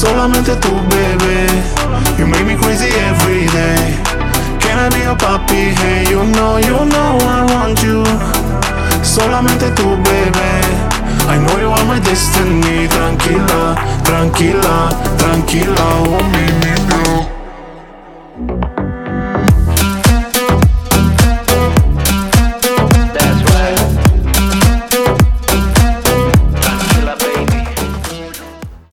solamente tu, baby. You make me crazy every day. Can I be your papi? Hey, you know I want you. Solamente tu, baby. I know you are my destiny. Tranquila, tranquila, tranquila, oh mimi.